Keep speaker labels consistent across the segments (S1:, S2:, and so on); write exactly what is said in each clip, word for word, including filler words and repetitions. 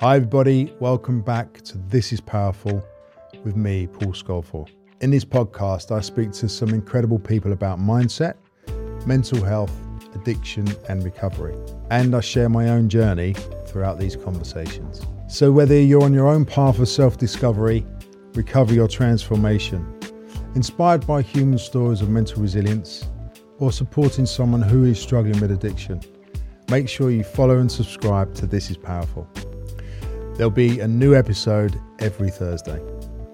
S1: Hi everybody, welcome back to This Is Powerful with me, Paul Scolfor. In this podcast, I speak to some incredible people about mindset, mental health, addiction and recovery. And I share my own journey throughout these conversations. So whether you're on your own path of self-discovery, recovery or transformation, inspired by human stories of mental resilience, or supporting someone who is struggling with addiction, make sure you follow and subscribe to This Is Powerful. There'll be a new episode every Thursday.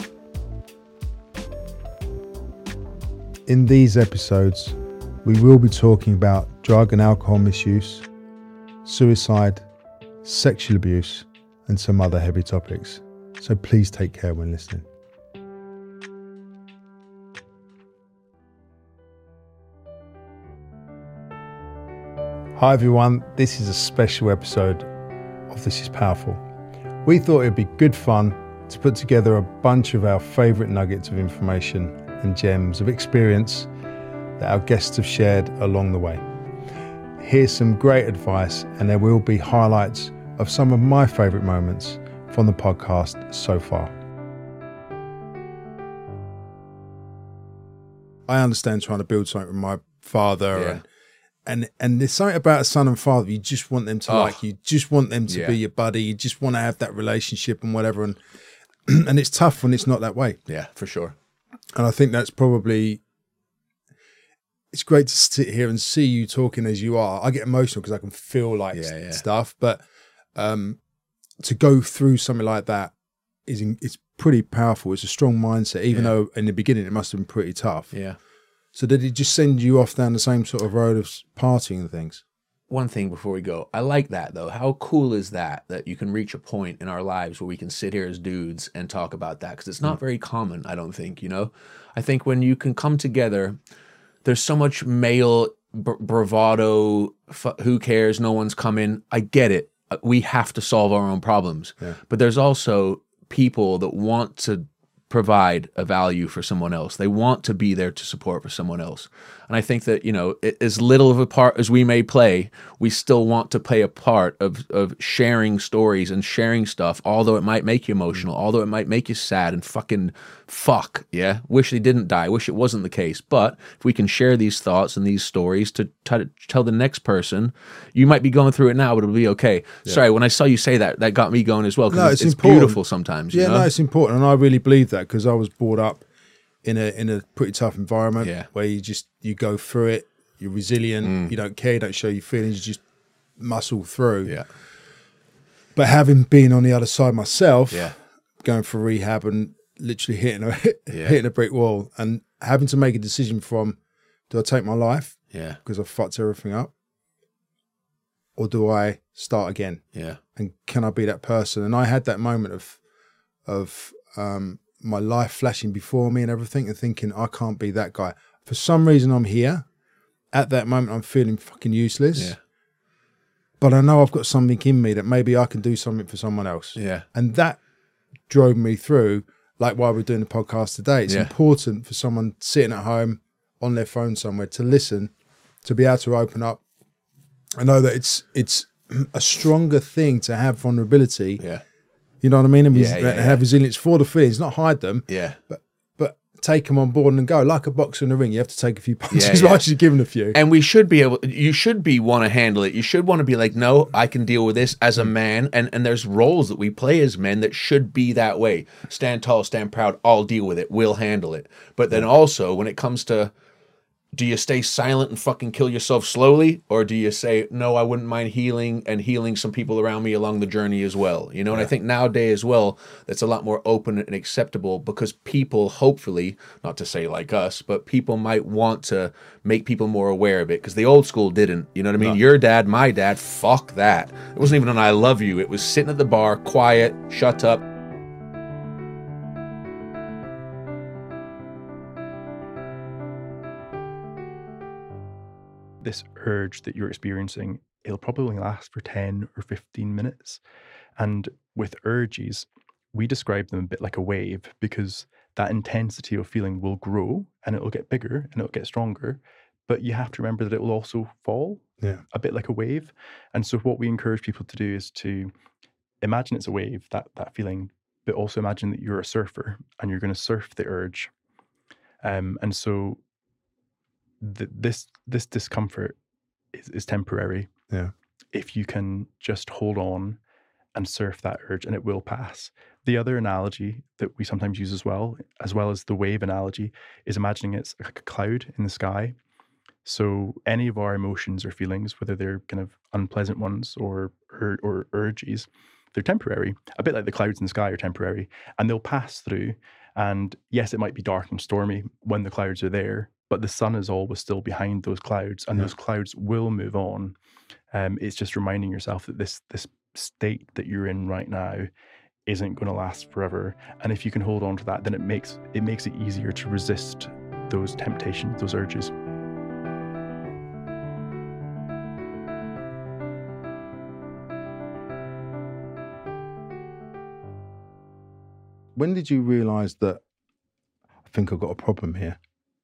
S1: In these episodes, we will be talking about drug and alcohol misuse, suicide, sexual abuse, and some other heavy topics. So please take care when listening. Hi everyone, this is a special episode of This Is Powerful. We thought it'd be good fun to put together a bunch of our favourite nuggets of information and gems of experience that our guests have shared along the way. Here's some great advice, and there will be highlights of some of my favourite moments from the podcast so far. I understand trying to build something with my father
S2: Yeah.
S1: and And and there's something about a son and father, you just want them to
S2: Oh.
S1: like you, just want them to
S2: Yeah.
S1: be your buddy, you just want to have that relationship and whatever. And and it's tough when it's not that way.
S2: Yeah, for sure.
S1: And I think that's probably, it's great to sit here and see you talking as you are. I get emotional because I can feel like
S2: Yeah, yeah.
S1: stuff, but um, to go through something like that is in, it's pretty powerful. It's a strong mindset, even
S2: Yeah.
S1: though in the beginning it must have been pretty tough.
S2: Yeah.
S1: So did it just send you off down the same sort of road of partying and things?
S2: One thing before we go, I like that though. How cool is that, that you can reach a point in our lives where we can sit here as dudes and talk about that? Because it's not very common, I don't think, you know? I think when you can come together, there's so much male br- bravado, f- who cares, no one's coming. I get it. Uh, We have to solve our own problems.
S1: Yeah.
S2: But there's also people that want to provide a value for someone else. They want to be there to support for someone else. And I think that, you know, a- as little of a part as we may play, we still want to play a part of, of sharing stories and sharing stuff, although it might make you emotional, although it might make you sad and fucking fuck, yeah? Wish they didn't die, wish it wasn't the case. But if we can share these thoughts and these stories to try to tell the next person, you might be going through it now, but it'll be okay. Sorry, when I saw you say that, that got me going as well, because
S1: No,
S2: it's,
S1: it's
S2: it's
S1: important.
S2: beautiful sometimes, you
S1: Yeah,
S2: know?
S1: no, it's important, and I really believe that because I was brought up in a in a pretty tough environment
S2: Yeah.
S1: where you just you go through it, you're resilient,
S2: Mm.
S1: you don't care, you don't show your feelings, you just muscle through.
S2: Yeah,
S1: But having been on the other side myself,
S2: yeah,
S1: going for rehab and literally hitting a
S2: Yeah.
S1: hitting a brick wall and having to make a decision from, do I take my life
S2: yeah,
S1: because I fucked everything up, or do I start again?
S2: yeah,
S1: And can I be that person? And I had that moment of of um, my life flashing before me and everything, and thinking I can't be that guy. For some reason, I'm here. At that moment, I'm feeling fucking useless.
S2: yeah,
S1: But I know I've got something in me that maybe I can do something for someone else.
S2: yeah,
S1: And that drove me through, like why we're doing the podcast today. It's
S2: Yeah.
S1: important for someone sitting at home on their phone somewhere to listen, to be able to open up. I know that it's it's a stronger thing to have vulnerability.
S2: yeah,
S1: You know what I mean? And
S2: Yeah,
S1: res-
S2: yeah,
S1: and
S2: yeah.
S1: have resilience for the feelings, not hide them,
S2: yeah.
S1: but but take them on board and go. Like a boxer in the ring, you have to take a few punches
S2: yeah.
S1: once you've given a few.
S2: And we should be able, you should be want to handle it. You should want to be like, no, I can deal with this as a man. And and there's roles that we play as men that should be that way. Stand tall, stand proud, I'll deal with it. We'll handle it. But then also when it comes to, do you stay silent and fucking kill yourself slowly? Or do you say, no, I wouldn't mind healing and healing some people around me along the journey as well? You know, and I think nowadays as well, that's a lot more open and acceptable because people, hopefully, not to say like us, but people might want to make people more aware of it because the old school didn't. You know what I mean? Your dad, my dad, fuck that. It wasn't even an I love you. It was sitting at the bar, quiet, shut up.
S3: This urge that you're experiencing, it'll probably last for ten or fifteen minutes. And with urges, we describe them a bit like a wave because that intensity of feeling will grow and it'll get bigger and it'll get stronger. But you have to remember that it will also fall
S1: Yeah.
S3: a bit like a wave. And so what we encourage people to do is to imagine it's a wave, that that feeling, but also imagine that you're a surfer and you're going to surf the urge. Um, and so th- this this discomfort is, is temporary.
S1: Yeah.
S3: If you can just hold on and surf that urge, and it will pass. The other analogy that we sometimes use as well, as well as the wave analogy, is imagining it's like a cloud in the sky. So any of our emotions or feelings, whether they're kind of unpleasant ones or or, or urges, they're temporary, a bit like the clouds in the sky are temporary, and they'll pass through. And yes, it might be dark and stormy when the clouds are there, but the sun is always still behind those clouds, and
S1: Yeah.
S3: those clouds will move on. Um, it's just reminding yourself that this this state that you're in right now isn't going to last forever. And if you can hold on to that, then it makes it makes it easier to resist those temptations, those urges.
S1: When did you realise that I think I've got a problem here?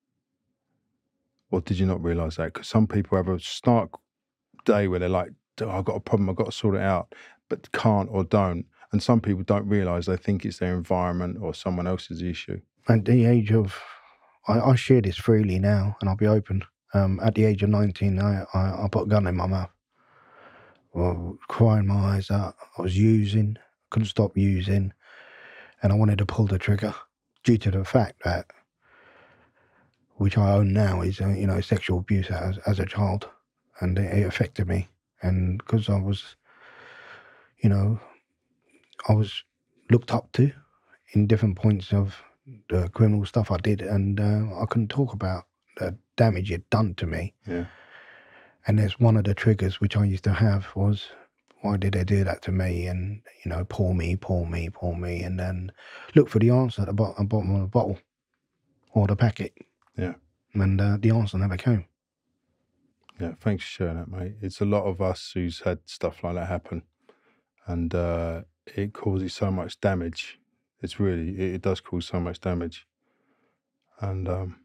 S1: Or did you not realise that? Because some people have a stark day where they're like, oh, I've got a problem, I've got to sort it out, but can't or don't. And some people don't realise, they think it's their environment or someone else's issue.
S4: At the age of, I, I share this freely now, and I'll be open. Um, at the age of nineteen, I, I, I put a gun in my mouth. Well, crying my eyes out. I was using, couldn't stop using, and I wanted to pull the trigger due to the fact that, which I own now, is uh, you know sexual abuse as as a child, and it, it affected me. And because I was, you know, I was looked up to in different points of the criminal stuff I did, and uh, I couldn't talk about the damage it done to me.
S1: Yeah.
S4: And there's one of the triggers which I used to have was, why did they do that to me? And, you know, pour me, pour me, pour me, and then look for the answer at the bottom, bottom of the bottle or the packet.
S1: Yeah.
S4: And uh, the answer never came.
S1: Yeah, thanks for sharing that, mate. It's a lot of us who's had stuff like that happen, and uh, it causes so much damage. It's really, it, it does cause so much damage. And um,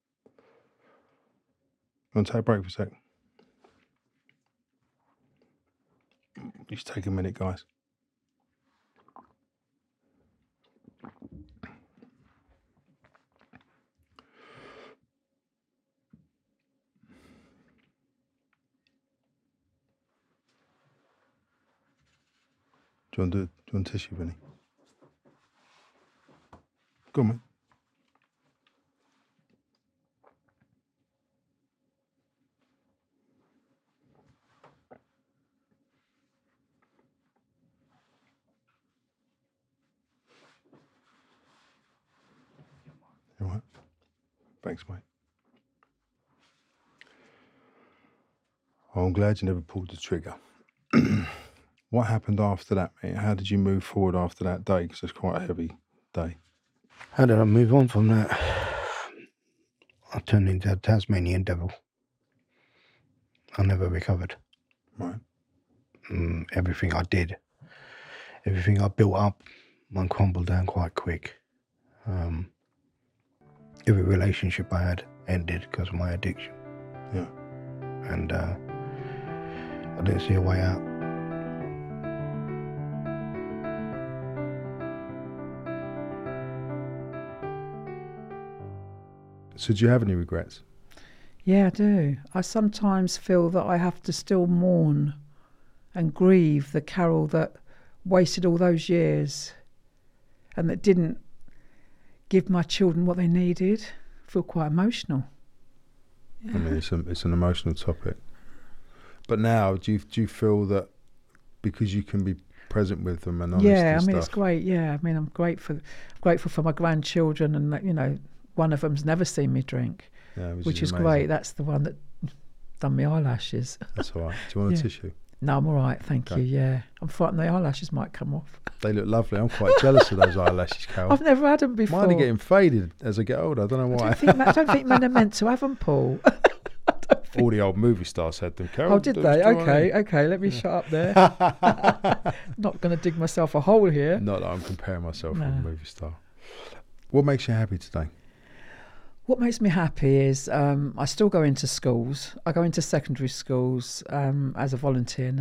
S1: you want to take a break for a sec? Just take a minute, guys. Do you want, to, do you want tissue, Vinny? Go on, mate. You all right? Thanks, mate. Oh, I'm glad you never pulled the trigger. What happened after that, mate? How did you move forward after that day? Because it's quite a heavy day.
S4: How did I move on from that? I turned into a Tasmanian devil. I never recovered.
S1: Right.
S4: Mm, everything I did, everything I built up, I crumbled down quite quick. Um, every relationship I had ended because of my addiction.
S1: Yeah.
S4: And uh, I didn't see a way out.
S1: So do you have any regrets?
S5: Yeah, I do. I sometimes feel that I have to still mourn and grieve the Carol that wasted all those years and that didn't give my children what they needed. I feel quite emotional. Yeah.
S1: I mean, it's, a, it's an emotional topic. But now, do you, do you feel that because you can be present with them and honest
S5: yeah,
S1: and
S5: I mean,
S1: stuff,
S5: it's great. Yeah, I mean, I'm grateful, grateful for my grandchildren, and, you know, one of them's never seen me drink,
S1: yeah, which,
S5: which
S1: is,
S5: is
S1: amazing.
S5: great. That's the one that done my eyelashes.
S1: That's all right. Do you want a
S5: Yeah.
S1: tissue?
S5: No, I'm all right, thank
S1: Okay.
S5: you, yeah. I'm frightened the eyelashes might come off.
S1: They look lovely. I'm quite jealous of those eyelashes, Carol.
S5: I've never had them before.
S1: Mine are getting faded as I get older. I don't know
S5: I
S1: why.
S5: don't think, I don't think men are meant to have them, Paul.
S1: All the old movie stars had them, Carol.
S5: Oh, did
S1: Don't
S5: they?
S1: you know what I
S5: Okay,
S1: mean?
S5: okay, let me shut up there. Not going to dig myself a hole here.
S1: Not that I'm comparing myself with a
S5: No.
S1: movie star. What makes you happy today?
S5: What makes me happy is um, I still go into schools. I go into secondary schools um, as a volunteer now,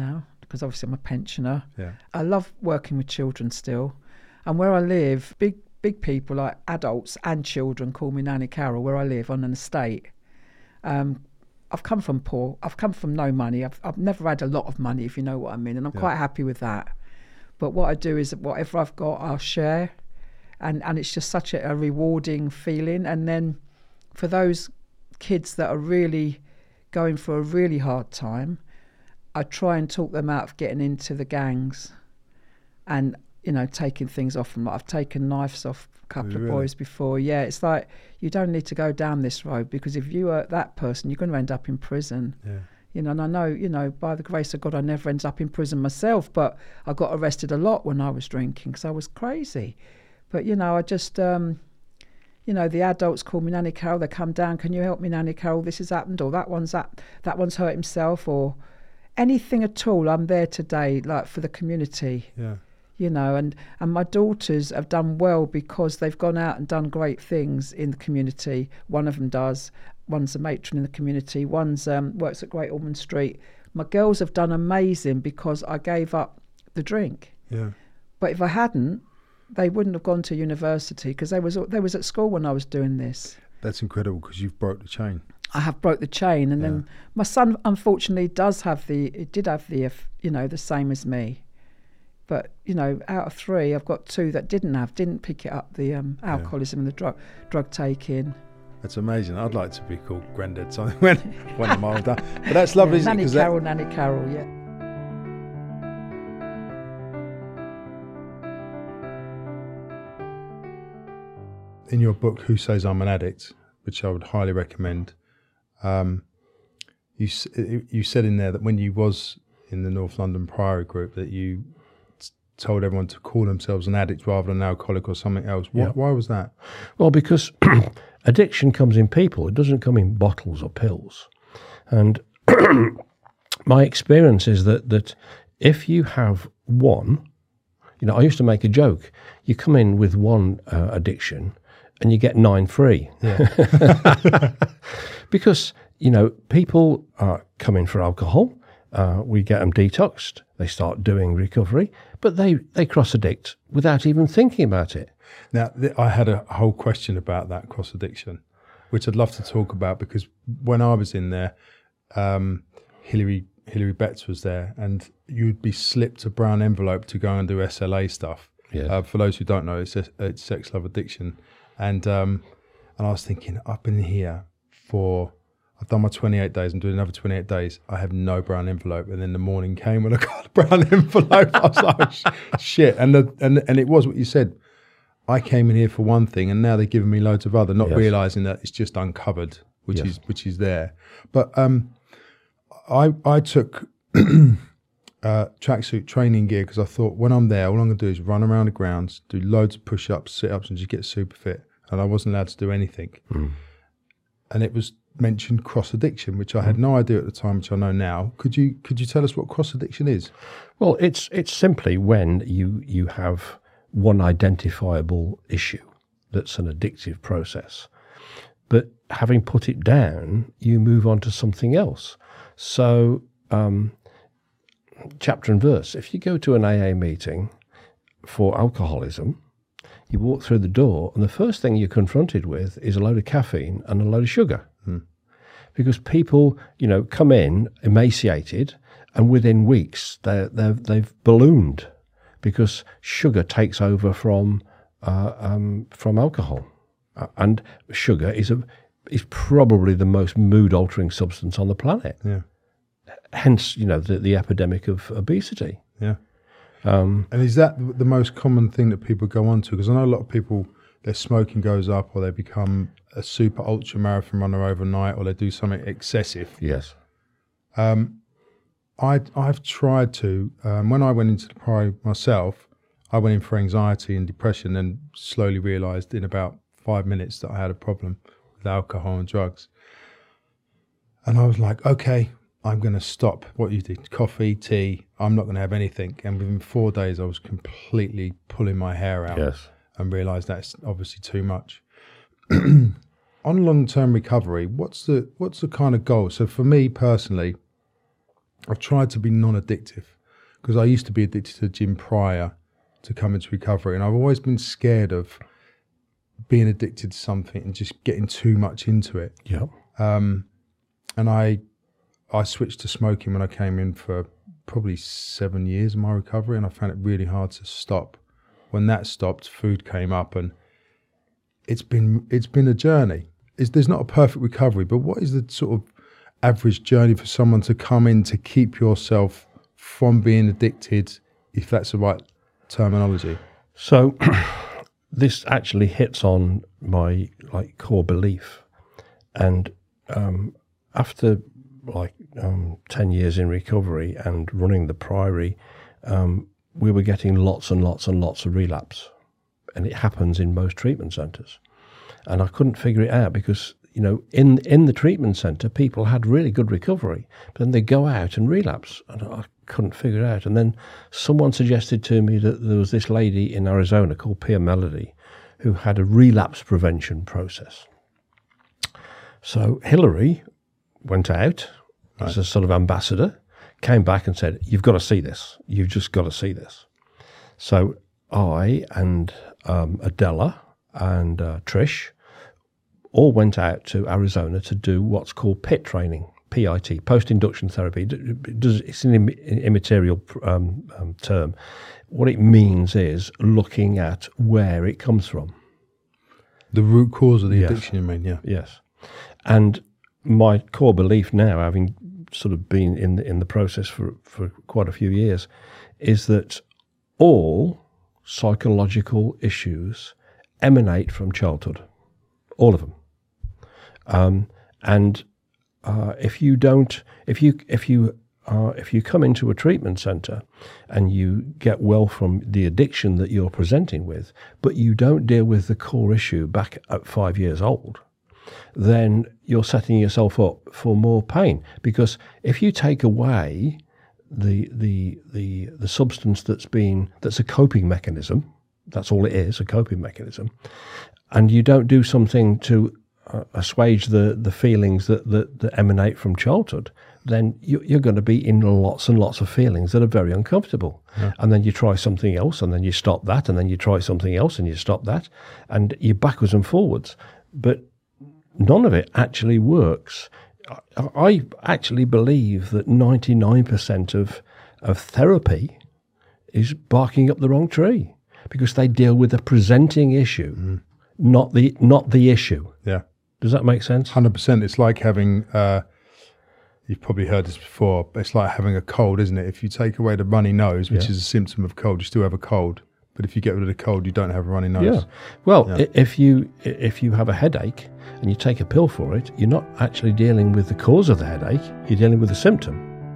S5: because obviously I'm a pensioner.
S1: Yeah.
S5: I love working with children still. And where I live, big big people like adults and children call me Nanny Carol where I live on an estate. Um, I've come from poor. I've come from no money. I've, I've never had a lot of money, if you know what I mean. And I'm
S1: Yeah.
S5: quite happy with that. But what I do is whatever I've got, I'll share. And, and it's just such a, a rewarding feeling. And then for those kids that are really going for a really hard time, I try and talk them out of getting into the gangs and, you know, taking things off them. Like I've taken knives off a couple
S1: Really?
S5: of boys before. Yeah, it's like, you don't need to go down this road, because if you are that person, you're going to end up in prison.
S1: Yeah.
S5: You know, and I know, you know, by the grace of God, I never ended up in prison myself, but I got arrested a lot when I was drinking because I was crazy. But, you know, I just, um, you know, the adults call me Nanny Carol. They come down, can you help me, Nanny Carol? This has happened, or that one's that, that one's hurt himself, or anything at all. I'm there today, like, for the community.
S1: Yeah.
S5: You know, and, and my daughters have done well because they've gone out and done great things in the community. One of them does. One's a matron in the community. One's um, works at Great Ormond Street. My girls have done amazing because I gave up the drink.
S1: Yeah.
S5: But if I hadn't, they wouldn't have gone to university, because they was they was at school when I was doing this.
S1: That's incredible, because you've broke the chain.
S5: I have broke the chain, and
S1: Yeah.
S5: then my son unfortunately does have the it did have the you know the same as me. But, you know, out of three, I've got two that didn't have, didn't pick it up, the um, alcoholism and the drug drug taking.
S1: That's amazing. I'd like to be called Grandad something when, when I'm older. But that's lovely,
S5: Yeah,
S1: isn't it?
S5: Nanny
S1: 'Cause that-
S5: Carol, Nanny Carol, yeah.
S1: in your book, Who Says I'm an Addict, which I would highly recommend, um, you s- you said in there that when you was in the North London Priory group that you t- told everyone to call themselves an addict rather than an alcoholic or something else. Why,
S6: Yeah.
S1: why was that?
S6: Well, because addiction comes in people. It doesn't come in bottles or pills. And my experience is that that if you have one, you know, I used to make a joke. You come in with one uh, addiction and you get nine free.
S1: Yeah.
S6: Because, you know, people uh, come in for alcohol. Uh, we get them detoxed. They start doing recovery, but they, they cross-addict without even thinking about it.
S1: Now, th- I had a whole question about that cross addiction, which I'd love to talk about, because when I was in there, um, Hilary Hilary Betts was there, and you'd be slipped a brown envelope to go and do S L A stuff.
S6: Yes.
S1: Uh, for those who don't know, it's, it's sex, love, addiction, and um, and I was thinking, I've been here for, I've done my twenty-eight days. I'm doing another twenty-eight days. I have no brown envelope, and then the morning came when I got a brown envelope. I was like, sh- shit, and the, and and it was what you said. I came in here for one thing, and now they're giving me loads of other, not
S6: Yes.
S1: realizing that it's just uncovered, which
S6: Yes.
S1: is which is there. But um, I I took uh, tracksuit training gear because I thought when I'm there, all I'm going to do is run around the grounds, do loads of push-ups, sit-ups, and just get super fit. And I wasn't allowed to do anything.
S6: Mm.
S1: And it was mentioned cross addiction, which I had no idea at the time, which I know now. Could you could you tell us what cross addiction is?
S6: Well, it's it's simply when you you have one identifiable issue that's an addictive process, but having put it down, you move on to something else. So, um, chapter and verse. If you go to an A A meeting for alcoholism, you walk through the door, and the first thing you're confronted with is a load of caffeine and a load of sugar.
S1: Hmm.
S6: Because people, you know, come in emaciated, and within weeks they they've they've ballooned because sugar takes over from uh, um, from alcohol, uh, and sugar is a is probably the most mood altering substance on the planet.
S1: Yeah,
S6: Hence, you know, the the epidemic of obesity.
S1: yeah.
S6: Um,
S1: And is that the most common thing that people go on to? Because I know a lot of people, their smoking goes up, or they become a super ultra marathon runner overnight, or they do something excessive.
S6: yes.
S1: Um, I, I've tried to, um, when I went into the Priory myself, I went in for anxiety and depression, and slowly realised in about five minutes that I had a problem with alcohol and drugs. And I was like, okay, I'm going to stop what you did, coffee, tea, I'm not going to have anything. And within four days, I was completely pulling my hair out
S6: Yes.
S1: and realised that's obviously too much. On long-term recovery, what's the what's the kind of goal? So for me personally, I've tried to be non-addictive. because I used to be addicted to the gym prior to coming to recovery, and I've always been scared of being addicted to something and just getting too much into it.
S6: Yeah.
S1: Um, and I, I switched to smoking when I came in for probably seven years of my recovery, and I found it really hard to stop. When that stopped, food came up, and it's been it's been a journey. It's, there's not a perfect recovery, but what is the sort of average journey for someone to come in to keep yourself from being addicted, if that's the right terminology?
S6: So this actually hits on my like core belief, and um, after like um, ten years in recovery and running the Priory, um, we were getting lots and lots and lots of relapse, and it happens in most treatment centres. And I couldn't figure it out because, you know, in in the treatment centre, people had really good recovery, but then they go out and relapse, and I couldn't figure it out. And then someone suggested to me that there was this lady in Arizona called Pia Melody who had a relapse prevention process. So Hillary went out as a sort of ambassador, came back and said, "You've got to see this. You've just got to see this." So I and um, Adela and uh, Trish all went out to Arizona to do what's called P I T training, P I T, post-induction therapy. It's an immaterial um, um, term. What it means is looking at where it comes from.
S1: The root cause of the
S6: Yes.
S1: addiction, you mean, yeah.
S6: Yes. And my core belief now, having sort of been in the, in the process for, for quite a few years, is that all psychological issues emanate from childhood, all of them. Um, and uh, if you don't, if you if you uh, if you come into a treatment centre and you get well from the addiction that you're presenting with, but you don't deal with the core issue back at five years old, then you're setting yourself up for more pain. Because if you take away the the the the substance that's been that's a coping mechanism, that's all it is, a coping mechanism, and you don't do something to uh, assuage the the feelings that, that that emanate from childhood, then you, you're going to be in lots and lots of feelings that are very uncomfortable. Yeah. And then you try something else, and then you stop that, and then you try something else, and you stop that, and you're backwards and forwards. But none of it actually works. I, I actually believe that ninety-nine percent of of therapy is barking up the wrong tree, because they deal with the presenting issue, mm. not the not the issue.
S1: Yeah.
S6: Does that make sense?
S1: one hundred percent. It's like having, uh, you've probably heard this before, but it's like having a cold, isn't it? If you take away the runny nose, which yeah. is a symptom of cold, you still have a cold. But if you get rid of the cold, you don't have a runny nose.
S6: Yeah. Well,
S1: yeah.
S6: if you if you have a headache and you take a pill for it, you're not actually dealing with the cause of the headache, you're dealing with the symptom.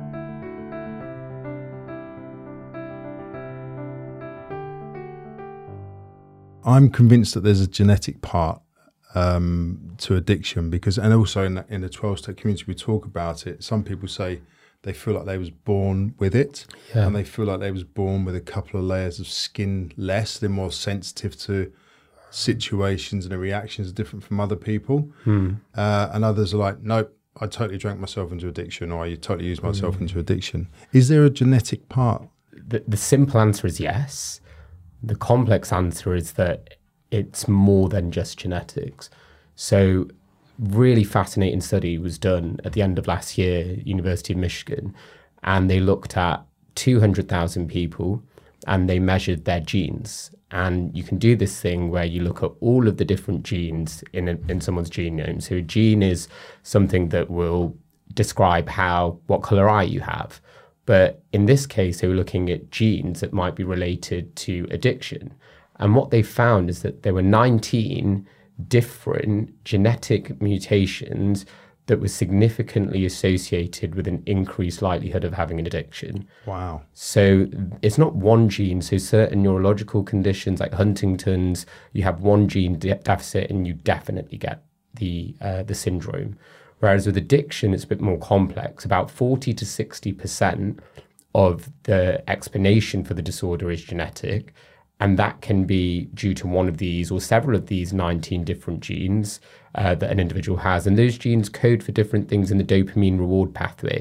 S1: I'm convinced that there's a genetic part um, to addiction, because, and also in the, in the twelve-step community we talk about it. Some people say they feel like they was born with it, yeah. and they feel like they was born with a couple of layers of skin less. They're more sensitive to situations, and the reactions are different from other people.
S6: Hmm.
S1: Uh, and others are like, nope, I totally drank myself into addiction, or I totally used myself mm. into addiction. Is there a genetic part?
S7: The, the simple answer is yes. The complex answer is that it's more than just genetics. So really fascinating study was done at the end of last year, University of Michigan, and they looked at two hundred thousand people and they measured their genes. And you can do this thing where you look at all of the different genes in a, in someone's genome. So a gene is something that will describe how what color eye you have. But in this case, they were looking at genes that might be related to addiction. And what they found is that there were nineteen different genetic mutations that were significantly associated with an increased likelihood of having an addiction.
S1: Wow.
S7: So it's not one gene. So certain neurological conditions like Huntington's, you have one gene de- deficit and you definitely get the uh, the syndrome. Whereas with addiction, it's a bit more complex. About forty to sixty percent of the explanation for the disorder is genetic. And that can be due to one of these or several of these nineteen different genes uh, that an individual has. And those genes code for different things in the dopamine reward pathway.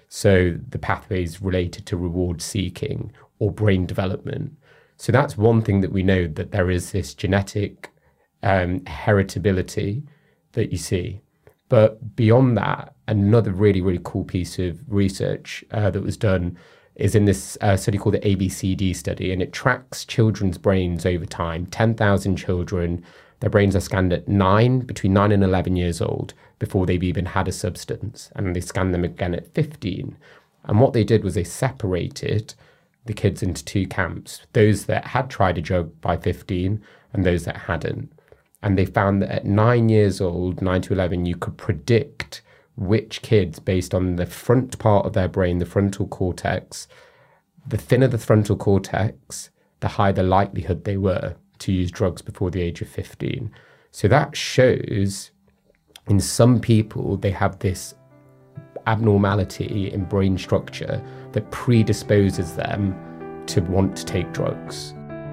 S7: So the pathways related to reward seeking or brain development. So that's one thing that we know, that there is this genetic um, heritability that you see. But beyond that, another really, really cool piece of research uh, that was done is in this uh, study called the A B C D study, and it tracks children's brains over time. ten thousand children, their brains are scanned at nine, between nine and eleven years old, before they've even had a substance. And they scanned them again at fifteen. And what they did was they separated the kids into two camps, those that had tried a drug by fifteen and those that hadn't. And they found that at nine years old, nine to eleven, you could predict which kids, based on the front part of their brain, the frontal cortex, the thinner the frontal cortex, the higher the likelihood they were to use drugs before the age of fifteen. So that shows in some people, they have this abnormality in brain structure that predisposes them to want to take drugs.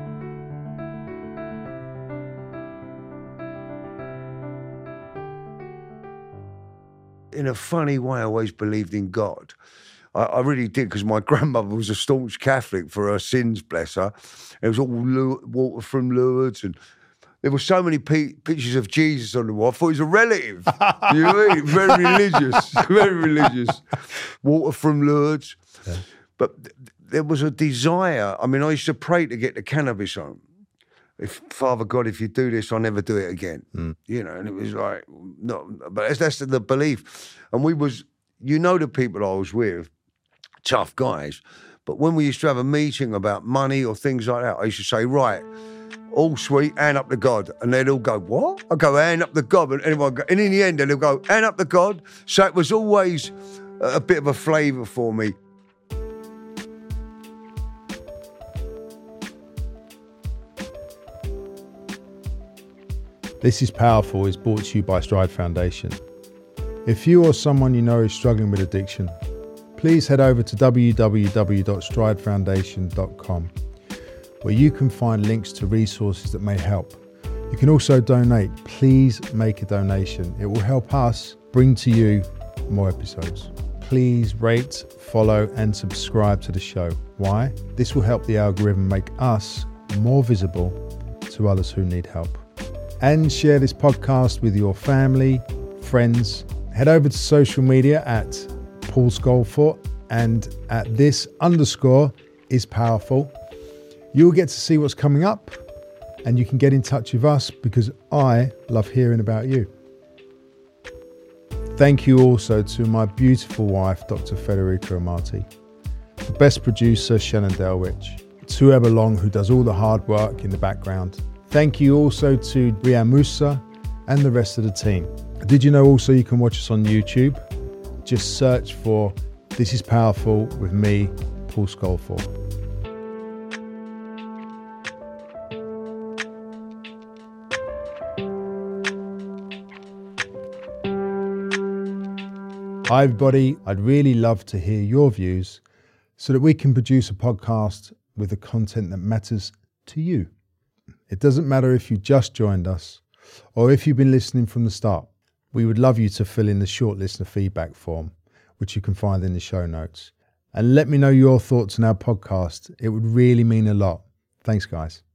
S8: In a funny way, I always believed in God. I, I really did, because my grandmother was a staunch Catholic for her sins, bless her. It was all Lu- water from Lourdes, and there were so many p- pictures of Jesus on the wall. I thought he was a relative. You know what I mean? Very religious, very religious. Water from Lourdes. Yeah. But th- there was a desire. I mean, I used to pray to get the cannabis home. If Father God, if you do this, I'll never do it again. Mm. You know, and it was like, no, but that's, that's the belief. And we was, you know, the people I was with, tough guys. But when we used to have a meeting about money or things like that, I used to say, right, all sweet, hand up to God. And they'd all go, what? I go, hand up to God. And, everyone go, and in the end, they'll go, hand up to God. So it was always a bit of a flavour for me.
S1: This is Powerful is brought to you by Stride Foundation. If you or someone you know is struggling with addiction, please head over to w w w dot stride foundation dot com, where you can find links to resources that may help. You can also donate. Please make a donation. It will help us bring to you more episodes. Please rate, follow, and subscribe to the show. Why? This will help the algorithm make us more visible to others who need help. And share this podcast with your family, friends. Head over to social media at Paul Scolfort and at this underscore is powerful. You'll get to see what's coming up, and you can get in touch with us because I love hearing about you. Thank you also to my beautiful wife, Doctor Federica Amati, the best producer, Shannon Delwich, to Ebba Long, who does all the hard work in the background. Thank you also to Rian Musa and the rest of the team. Did you know also you can watch us on YouTube? Just search for This is Powerful with me, Paul Scolfort. Hi everybody, I'd really love to hear your views so that we can produce a podcast with the content that matters to you. It doesn't matter if you just joined us or if you've been listening from the start. We would love you to fill in the short listener feedback form, which you can find in the show notes. And let me know your thoughts on our podcast. It would really mean a lot. Thanks, guys.